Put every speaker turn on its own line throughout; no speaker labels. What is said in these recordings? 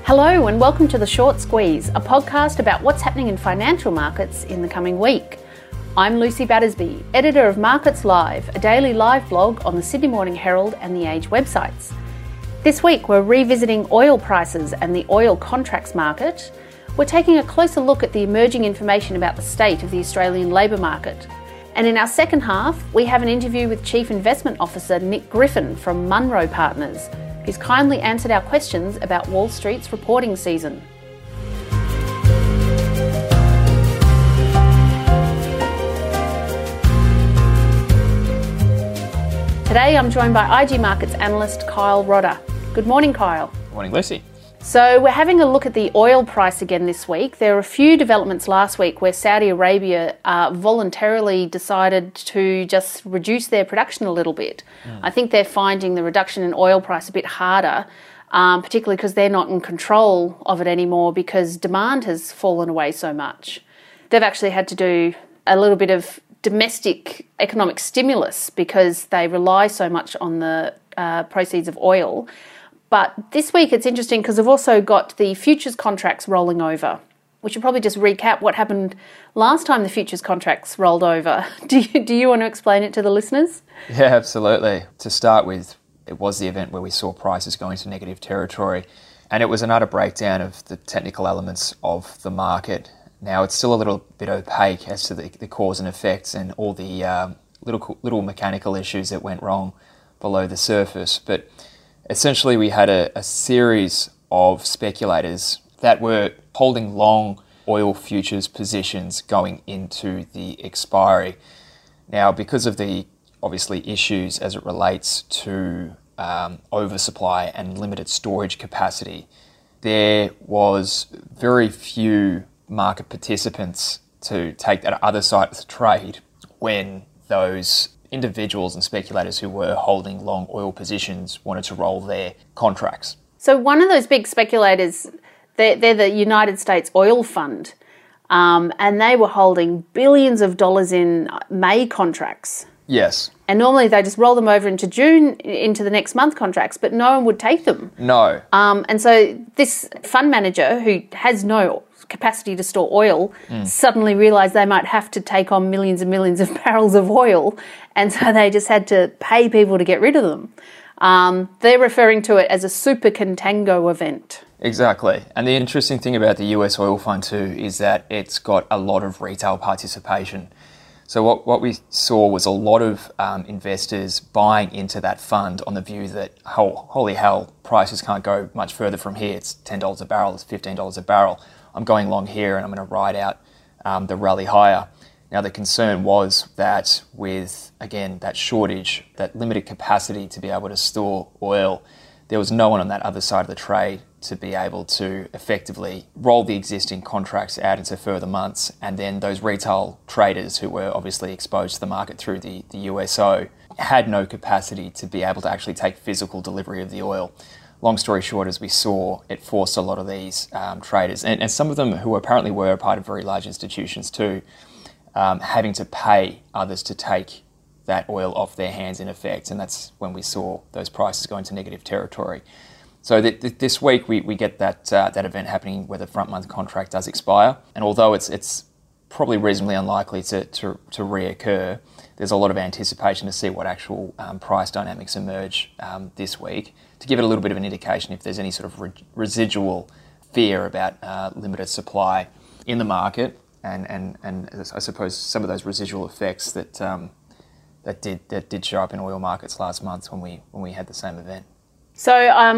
Hello and welcome to The Short Squeeze, a podcast about what's happening in financial markets in the coming week. I'm Lucy Battersby, editor of Markets Live, a daily live blog on the Sydney Morning Herald and the Age websites. This week we're revisiting oil prices and the oil contracts market. We're taking a closer look at the emerging information about the state of the Australian labour market. And in our second half, we have an interview with Chief Investment Officer Nick Griffin from Munro Partners, who's kindly answered our questions about Wall Street's reporting season. Today I'm joined by IG Markets analyst Kyle Rodder. Good morning, Kyle.
Morning, Lucy.
So we're having a look at the oil price again this week. There were a few developments last week where Saudi Arabia voluntarily decided to just reduce their production a little bit. I think they're finding the reduction in oil price a bit harder, particularly because they're not in control of it anymore because demand has fallen away so much. They've actually had to do a little bit of domestic economic stimulus because they rely so much on the proceeds of oil. But this week it's interesting because we've also got the futures contracts rolling over. We should probably just recap what happened last time the futures contracts rolled over. Do you want to explain it to the listeners?
Yeah, absolutely. To start with, it was the event where we saw prices go into negative territory, and it was an utter breakdown of the technical elements of the market. Now, it's still a little bit opaque as to the cause and effects and all the little mechanical issues that went wrong below the surface, but essentially, we had a series of speculators that were holding long oil futures positions going into the expiry. Now, because of the obviously issues as it relates to oversupply and limited storage capacity, there was very few market participants to take that other side of the trade when those individuals and speculators who were holding long oil positions wanted to roll their contracts.
So one of those big speculators, they're the United States Oil Fund, and they were holding billions of dollars in May contracts.
Yes.
And normally they just roll them over into June, into the next month contracts, but no one would take them.
No.
And so this fund manager, who has no capacity to store oil, suddenly realised they might have to take on millions and millions of barrels of oil, and so they just had to pay people to get rid of them. They're referring to it as a super contango event.
Exactly. And the interesting thing about the US Oil Fund too is that it's got a lot of retail participation. So what we saw was a lot of investors buying into that fund on the view that, holy hell, prices can't go much further from here. It's $10 a barrel, it's $15 a barrel. I'm going long here and I'm going to ride out the rally higher. Now, the concern was that with, again, that shortage, that limited capacity to be able to store oil, there was no one on that other side of the trade to be able to effectively roll the existing contracts out into further months. And then those retail traders who were obviously exposed to the market through the USO had no capacity to be able to actually take physical delivery of the oil. Long story short, as we saw, it forced a lot of these traders, and some of them who apparently were a part of very large institutions too, having to pay others to take that oil off their hands in effect. And that's when we saw those prices go into negative territory. So this week we get that event happening where the front month contract does expire. And although it's probably reasonably unlikely to reoccur, there's a lot of anticipation to see what actual price dynamics emerge this week, to give it a little bit of an indication if there's any sort of residual fear about limited supply in the market, and I suppose some of those residual effects that did show up in oil markets last month when we had the same event.
So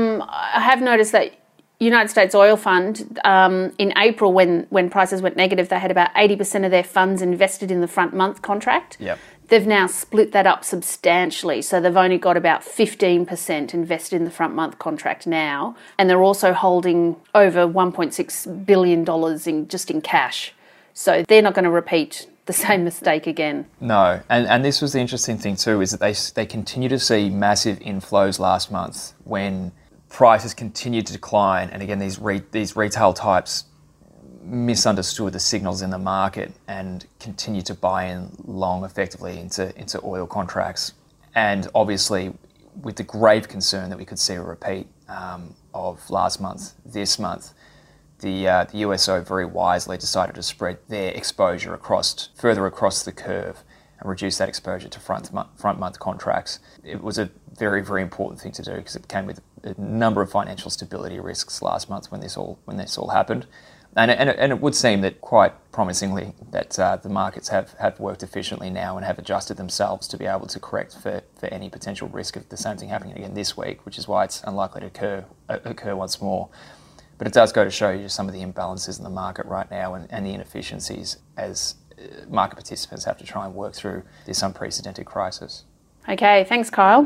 I have noticed that United States Oil Fund, in April when prices went negative, they had about 80% of their funds invested in the front month contract.
Yep.
They've now split that up substantially, so they've only got about 15% invested in the front month contract now, and they're also holding over $1.6 billion in cash. So they're not going to repeat the same mistake again.
No, and this was the interesting thing too, is that they continue to see massive inflows last month when prices continued to decline, and again these retail types misunderstood the signals in the market and continued to buy in long effectively into oil contracts. And obviously with the grave concern that we could see a repeat of last month, this month, the USO very wisely decided to spread their exposure further across the curve and reduce that exposure to front month contracts. It was a very, very important thing to do because it came with a number of financial stability risks last month when this all happened. And it would seem that quite promisingly that the markets have worked efficiently now and have adjusted themselves to be able to correct for any potential risk of the same thing happening again this week, which is why it's unlikely to occur once more. But it does go to show you just some of the imbalances in the market right now and the inefficiencies as market participants have to try and work through this unprecedented crisis.
Okay, thanks, Kyle.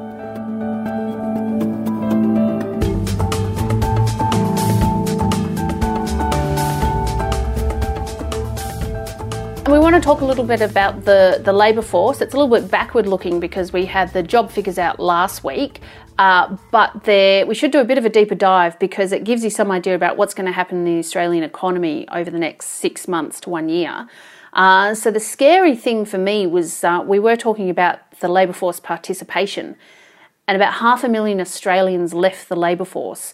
We want to talk a little bit about the labour force. It's a little bit backward looking because we had the job figures out last week, but we should do a bit of a deeper dive because it gives you some idea about what's going to happen in the Australian economy over the next 6 months to 1 year. So the scary thing for me was we were talking about the labour force participation, and about 500,000 Australians left the labour force.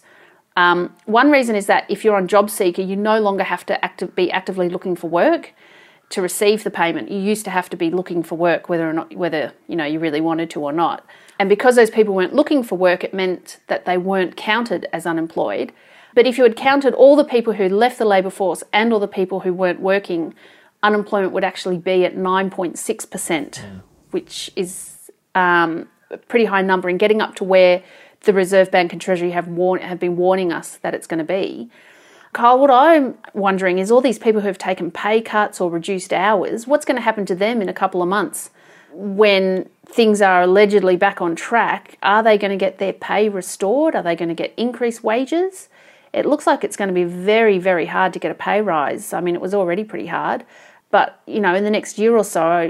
One reason is that if you're on JobSeeker, you no longer have to be actively looking for work to receive the payment. You used to have to be looking for work whether you really wanted to or not. And because those people weren't looking for work, it meant that they weren't counted as unemployed. But if you had counted all the people who left the labour force and all the people who weren't working, unemployment would actually be at 9.6%, which is a pretty high number and getting up to where the Reserve Bank and Treasury have been warning us that it's going to be. Kyle, what I'm wondering is all these people who have taken pay cuts or reduced hours, what's going to happen to them in a couple of months when things are allegedly back on track? Are they going to get their pay restored? Are they going to get increased wages? It looks like it's going to be very, very hard to get a pay rise. I mean, it was already pretty hard. But, in the next year or so,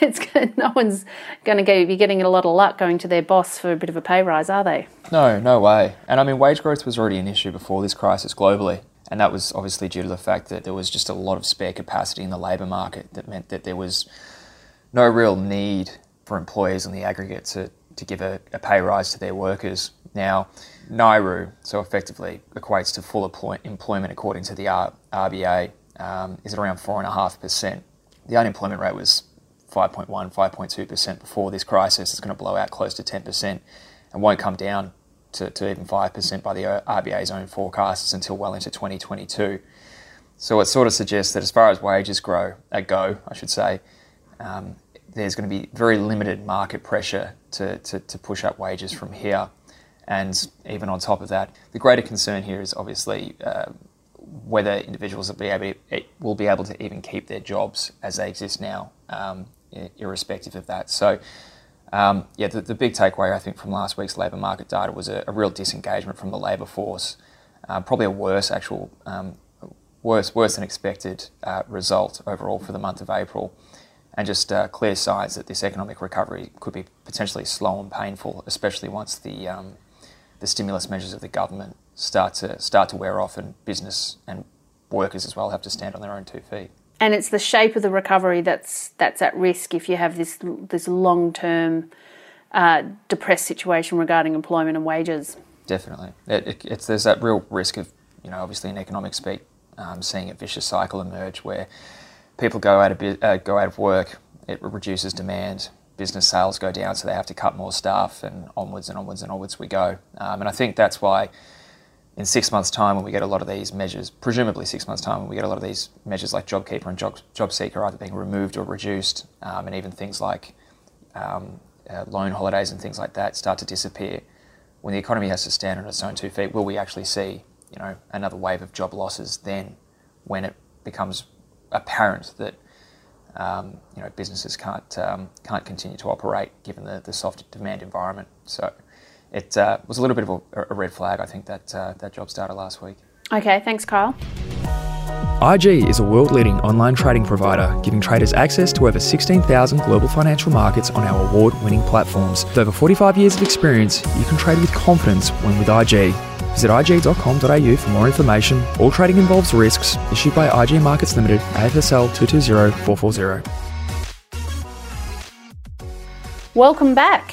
no one's going to be getting a lot of luck going to their boss for a bit of a pay rise, are they?
No way. And I mean, wage growth was already an issue before this crisis globally. And that was obviously due to the fact that there was just a lot of spare capacity in the labour market that meant that there was no real need for employers in the aggregate to give a pay rise to their workers. Now, NAIRU, so effectively equates to full employment according to the RBA, is at around 4.5%. The unemployment rate was 5.1%, 5.2% before this crisis. It's going to blow out close to 10% and won't come down to even 5% by the RBA's own forecasts until well into 2022. So it sort of suggests that as far as wages go, there's going to be very limited market pressure to push up wages from here. And even on top of that, the greater concern here is obviously whether individuals will be able to even keep their jobs as they exist now, irrespective of that. So the big takeaway, I think, from last week's labour market data was a real disengagement from the labour force, probably a worse than expected result overall for the month of April, and just clear signs that this economic recovery could be potentially slow and painful, especially once the stimulus measures of the government start to wear off and business and workers as well have to stand on their own 2 feet.
And it's the shape of the recovery that's at risk if you have this long-term depressed situation regarding employment and wages.
Definitely. There's that real risk of, obviously in economic speak, seeing a vicious cycle emerge where people go out of work, it reduces demand, business sales go down, so they have to cut more staff, and onwards and onwards and onwards we go. And I think that's why in 6 months' time, when we get a lot of these measures, presumably 6 months' time, when we get a lot of these measures like JobKeeper and JobSeeker either being removed or reduced, and even things like loan holidays and things like that start to disappear, when the economy has to stand on its own 2 feet, will we actually see, another wave of job losses then, when it becomes apparent that businesses can't continue to operate given the soft demand environment? So it was a little bit of a red flag, I think, that jobs data last week.
Okay, thanks, Kyle.
IG is a world-leading online trading provider, giving traders access to over 16,000 global financial markets on our award-winning platforms. With over 45 years of experience, you can trade with confidence when with IG. Visit ig.com.au for more information. All trading involves risks. Issued by IG Markets Limited, AFSL 220440.
Welcome back.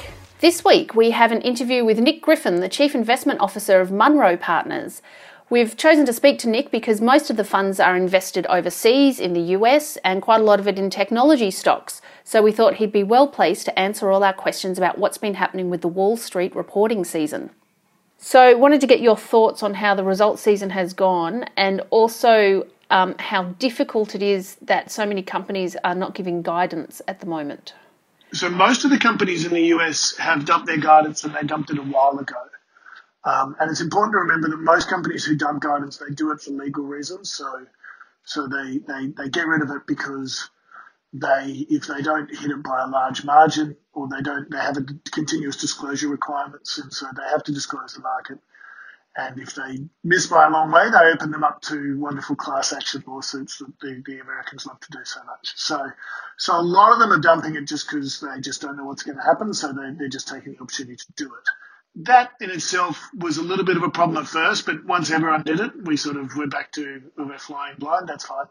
This week we have an interview with Nick Griffin, the Chief Investment Officer of Munro Partners. We've chosen to speak to Nick because most of the funds are invested overseas in the US and quite a lot of it in technology stocks. So we thought he'd be well placed to answer all our questions about what's been happening with the Wall Street reporting season. So wanted to get your thoughts on how the results season has gone and also how difficult it is that so many companies are not giving guidance at the moment.
So most of the companies in the US have dumped their guidance, and they dumped it a while ago. And it's important to remember that most companies who dump guidance, they do it for legal reasons. So they get rid of it because if they don't hit it by a large margin, or they have a continuous disclosure requirements, and so they have to disclose the market. And if they miss by a long way, they open them up to wonderful class action lawsuits that the Americans love to do so much. So a lot of them are dumping it just because they just don't know what's going to happen, so they're just taking the opportunity to do it. That in itself was a little bit of a problem at first, but once everyone did it, we're back to we're flying blind. That's fine.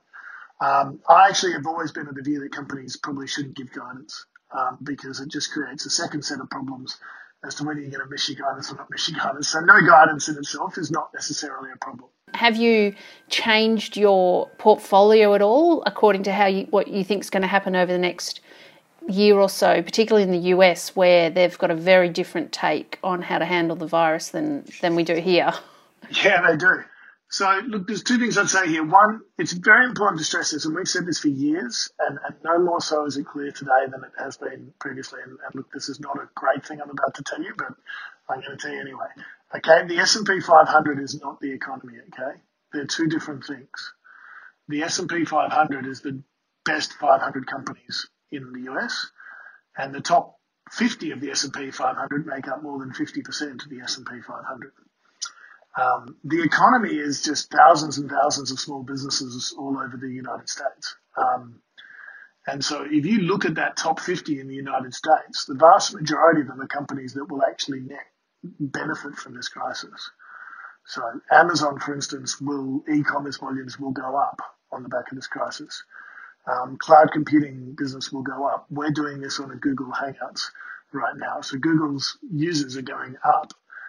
I actually have always been of the view that companies probably shouldn't give guidance because it just creates a second set of problems as to whether you're going to miss your guidance or not miss your guidance. So no guidance in itself is not necessarily a problem.
Have you changed your portfolio at all according to what you think is going to happen over the next year or so, particularly in the US, where they've got a very different take on how to handle the virus than we do here?
Yeah, they do. So, look, there's two things I'd say here. One, it's very important to stress this, and we've said this for years, and no more so is it clear today than it has been previously. And look, this is not a great thing I'm about to tell you, but I'm going to tell you anyway. Okay, the S&P 500 is not the economy, okay? They're two different things. The S&P 500 is the best 500 companies in the US, and the top 50 of the S&P 500 make up more than 50% of the S&P 500. The economy is just thousands and thousands of small businesses all over the United States. And so if you look at that top 50 in the United States, the vast majority of them are companies that will actually net benefit from this crisis. So Amazon, for instance, e-commerce volumes will go up on the back of this crisis. Cloud computing business will go up. We're doing this on a Google Hangouts right now. So Google's users are going up.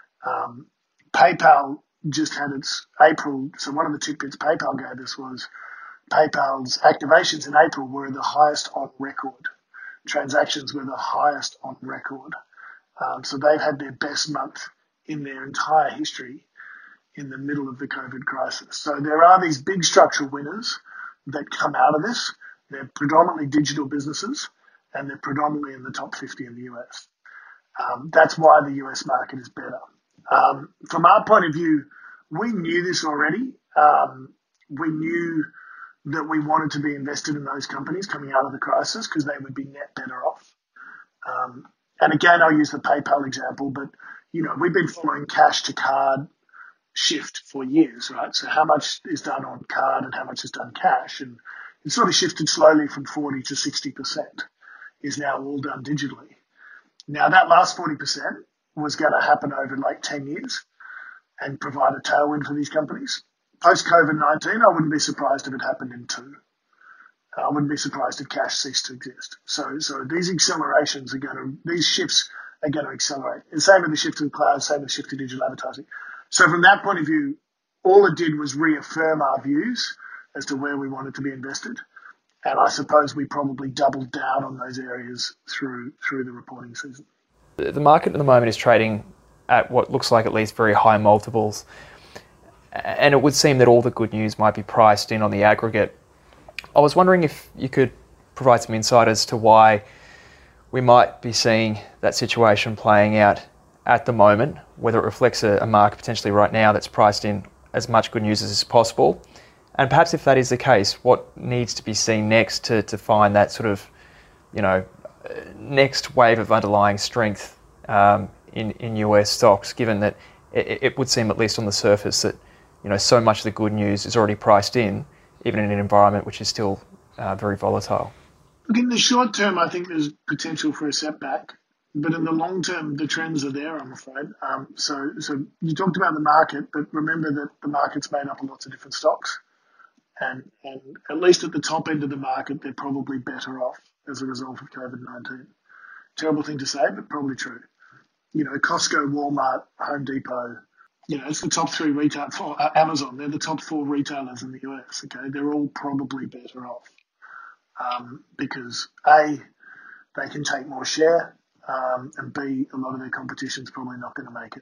PayPal just had its April, so one of the tidbits PayPal gave us was PayPal's activations in April were the highest on record. Transactions were the highest on record. So they've had their best month in their entire history in the middle of the COVID crisis. So there are these big structural winners that come out of this. They're predominantly digital businesses, and they're predominantly in the top 50 in the US. That's why the US market is better. From our point of view, we knew this already. We knew that we wanted to be invested in those companies coming out of the crisis because they would be net better off. And again, I'll use the PayPal example, but we've been following cash to card shift for years, right? So how much is done on card and how much is done cash, and it sort of shifted slowly from 40 to 60% is now all done digitally. Now that last 40% was going to happen over like 10 years and provide a tailwind for these companies. Post-COVID-19, I wouldn't be surprised if it happened in 2. I wouldn't be surprised if cash ceased to exist. So these accelerations these shifts are going to accelerate. And same with the shift to the cloud, same with the shift to digital advertising. So from that point of view, all it did was reaffirm our views as to where we wanted to be invested. And I suppose we probably doubled down on those areas through the reporting season.
The market at the moment is trading at what looks like at least very high multiples. And it would seem that all the good news might be priced in on the aggregate. I was wondering if you could provide some insight as to why we might be seeing that situation playing out at the moment, whether it reflects a market potentially right now that's priced in as much good news as possible. And perhaps if that is the case, what needs to be seen next to find that sort of, next wave of underlying strength in US stocks, given that it would seem, at least on the surface, that so much of the good news is already priced in, even in an environment which is still very volatile.
Look, in the short term, I think there's potential for a setback, but in the long term, the trends are there, I'm afraid. So you talked about the market, but remember that the market's made up of lots of different stocks, and at least at the top end of the market, they're probably better off as a result of COVID-19. Terrible thing to say, but probably true. Costco, Walmart, Home Depot, it's the top 3 retail, Amazon, they're the top 4 retailers in the US, okay? They're all probably better off because A, they can take more share, and B, a lot of their competition's probably not going to make it.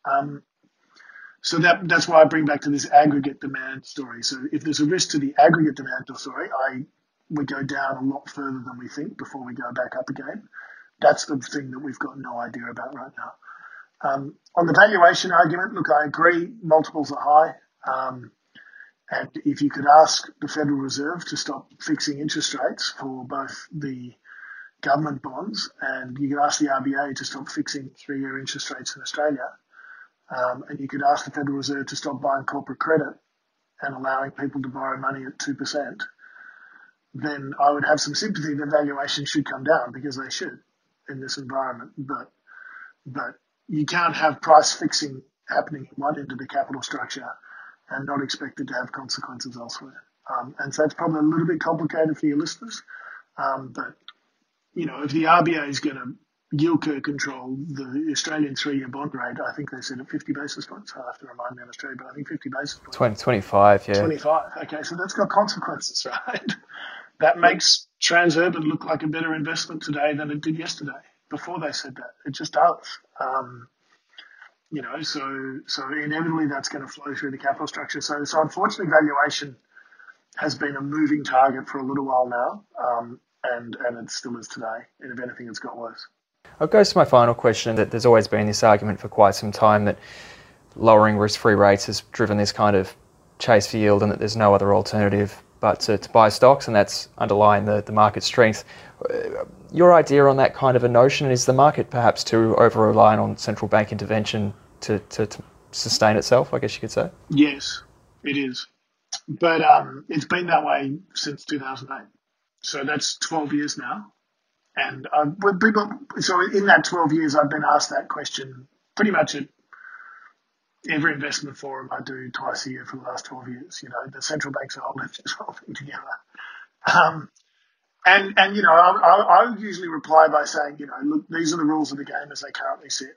So that's why I bring back to this aggregate demand story. So if there's a risk to the aggregate demand story, we go down a lot further than we think before we go back up again. That's the thing that we've got no idea about right now. On the valuation argument, look, I agree, multiples are high. And if you could ask the Federal Reserve to stop fixing interest rates for both the government bonds, and you could ask the RBA to stop fixing 3-year interest rates in Australia, and you could ask the Federal Reserve to stop buying corporate credit and allowing people to borrow money at 2%, then I would have some sympathy that valuation should come down, because they should in this environment. But you can't have price fixing happening at one end of the capital structure and not expect it to have consequences elsewhere. And so it's probably a little bit complicated for your listeners. But, if the RBA is going to yield curve control the Australian 3-year bond rate, I think they said at 50 basis points. I have to remind me on Australia, but I think 50 basis points.
25, yeah.
25. Okay, so that's got consequences, right? That makes Transurban look like a better investment today than it did yesterday, before they said that. It just does. So inevitably that's going to flow through the capital structure. So unfortunately, valuation has been a moving target for a little while now, and it still is today. And if anything, it's got worse.
I'll go to my final question. That there's always been this argument for quite some time that lowering risk-free rates has driven this kind of chase for yield, and that there's no other alternative but to buy stocks, and that's underlying the market strength. Your idea on that kind of a notion, is the market perhaps too over-reliant on central bank intervention to sustain itself, I guess you could say?
Yes, it is. But it's been that way since 2008. So that's 12 years now. And so in that 12 years, I've been asked that question pretty much at every investment forum I do twice a year for the last 12 years. The central banks are holding this whole thing together. I usually reply by saying, look, these are the rules of the game as they currently sit.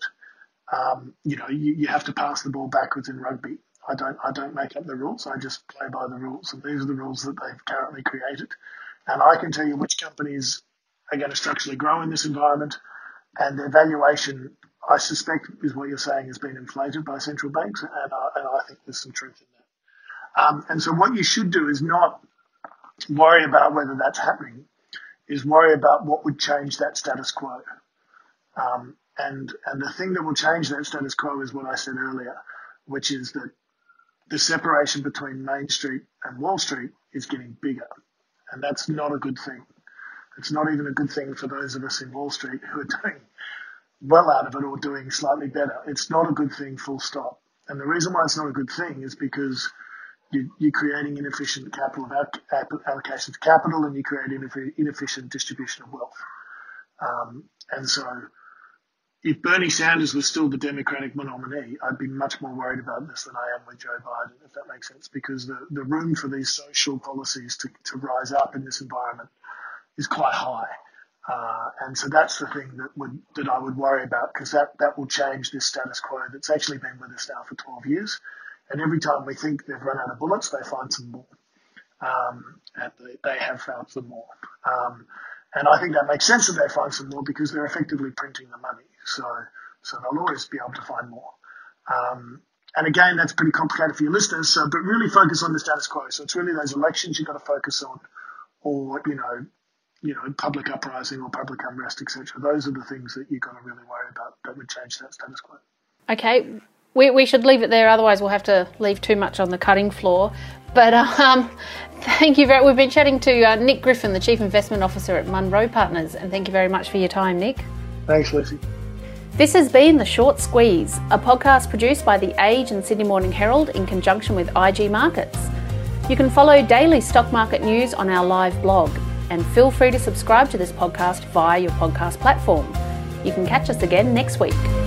You have to pass the ball backwards in rugby. I don't make up the rules. I just play by the rules, and these are the rules that they've currently created. And I can tell you which companies are going to structurally grow in this environment, and their valuation, I suspect, is what you're saying, has been inflated by central banks, and I think there's some truth in that. And so what you should do is not worry about whether that's happening, is worry about what would change that status quo. And the thing that will change that status quo is what I said earlier, which is that the separation between Main Street and Wall Street is getting bigger. And that's not a good thing. It's not even a good thing for those of us in Wall Street who are doing well out of it or doing slightly better. It's not a good thing, full stop. And the reason why it's not a good thing is because you're creating inefficient capital allocation of capital, and you create inefficient distribution of wealth. And so if Bernie Sanders was still the Democratic nominee, I'd be much more worried about this than I am with Joe Biden, if that makes sense, because the room for these social policies to rise up in this environment is quite high. And so that's the thing that I would worry about, because that will change this status quo that's actually been with us now for 12 years. And every time we think they've run out of bullets, they find some more. And they have found some more. And I think that makes sense that they find some more, because they're effectively printing the money. So they'll always be able to find more. And again, that's pretty complicated for your listeners. But really focus on the status quo. So it's really those elections you've got to focus on, or public uprising or public unrest, etc. Those are the things that you've got to really worry about that would change that status quo.
Okay, we should leave it there. Otherwise, we'll have to leave too much on the cutting floor. But thank you very. We've been chatting to Nick Griffin, the Chief Investment Officer at Munro Partners, and thank you very much for your time, Nick.
Thanks, Lucy.
This has been The Short Squeeze, a podcast produced by The Age and Sydney Morning Herald in conjunction with IG Markets. You can follow daily stock market news on our live blog, and feel free to subscribe to this podcast via your podcast platform. You can catch us again next week.